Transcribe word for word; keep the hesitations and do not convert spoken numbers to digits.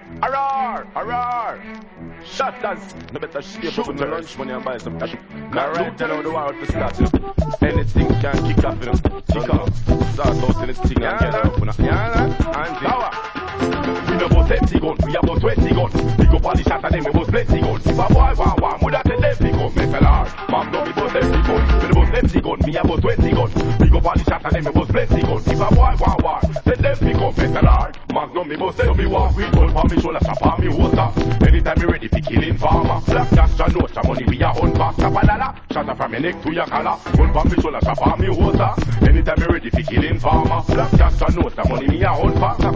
Arar, arar. Shatters. No better shape up with my lunch money and buy some cash. Now right now the world for start. You know. Anything can kick up, you know. Kick up. Start out anything and get up. You know. Yeah, and power. We no bust empty gun, we a bust twenty gun. We go polish shot and then we bust plenty gun. If a boy want one, woulda tell them fi come. Me tell her, mom no me bust empty gun. We no bust empty gun, me a bust twenty gun. We go polish shot and then we bust plenty gun. If a boy want one, tell them fi come. Me tell her, mom no me bust empty gun. We gun for me shoulder, strap on me holster. Anytime me ready fi killing farmer. Black cash and note, money we a hunt back. Chop a dollar, shot from me neck to your collar. Gun for me shoulder, strap on me holster. Anytime me ready fi killing farmer. Black cash and note, money we a hunt back.